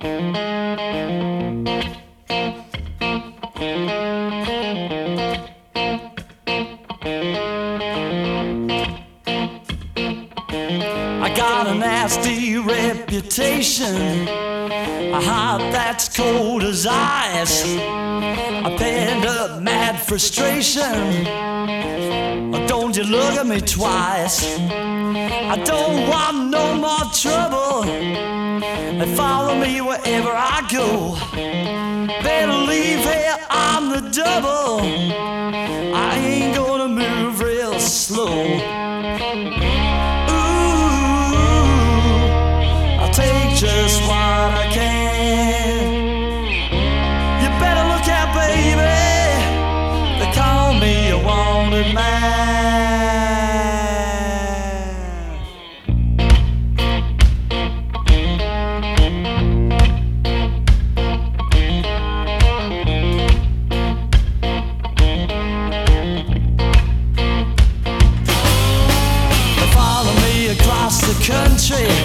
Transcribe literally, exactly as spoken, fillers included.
I got a nasty reputation, a heart that's cold as ice. I penned up mad frustration. Don't you look at me twice. I don't want no more trouble. They follow me wherever I go. Better leave here on the double. I ain't gonna move real slow. Just what I can. You better look out, baby. They call me a wanted man. They follow me across the country.